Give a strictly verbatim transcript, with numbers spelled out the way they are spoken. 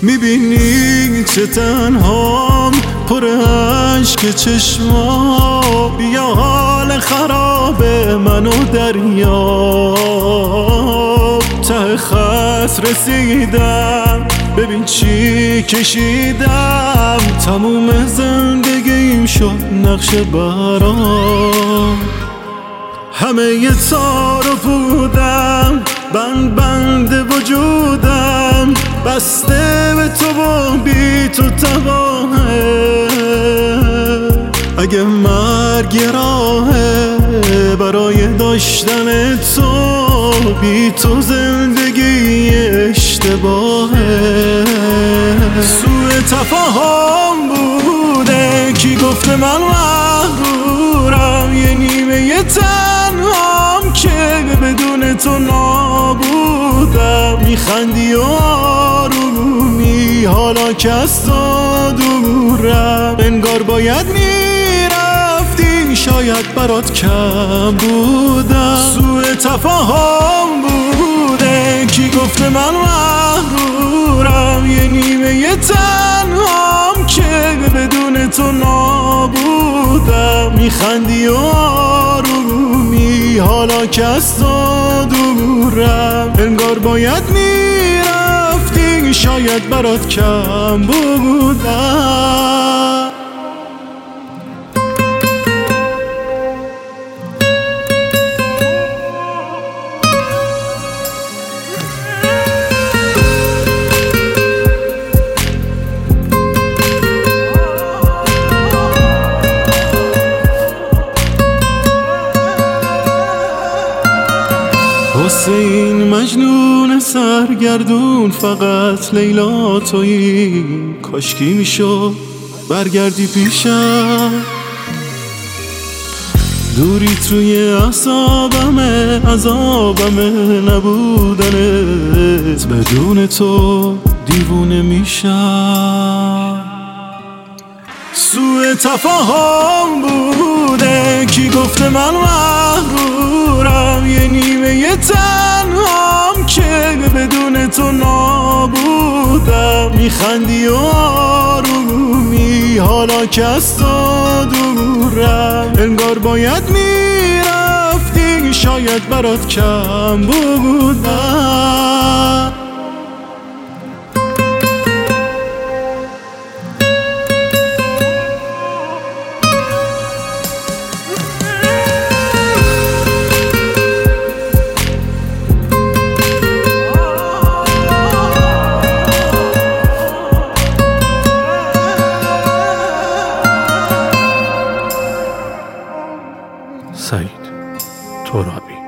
میبینی چه تنهام پر عشق چشما، بیا حال خراب منو دریاب. ته خط رسیدم ببین چی کشیدم، تموم زندگیم شد نقش برام. همه ی تار و پودم بند بند وجودم، بسته به تو و بی تو تباهه. اگه مرگ یه راهه برای داشتن تو، بی تو زندگی اشتباهه. سوء تفاهم بوده کی گفته من مغرورم، یه نیمه یه تنهام که بدون تو نابودم. میخندی و آرومی حالا که از تو دورم، انگار باید میرفتی شاید برات کم بودم. سوء تفاهم بوده کی گفته من مغرورم، یه نیمه یه تنهام که بدون تو نابودم. میخندی و آرومی حالا که از تو دورم، انگار باید میرفتی شاید برات کم بودم. حسین مجنون سرگردون فقط لیلا تویی، کاشکی میشد برگردی پیشم. دوری توی اعصابمه عذابمه نبودنت، بدون تو دیوونه میشم. سوء تفاهم بوده کی گفته من مغرورم، یه نیمه یه تنهام که بدون تو نابودم. میخندی و آرومی حالا که از تو دورم، انگار باید میرفتی شاید برات کم بودم. سعید ترابی.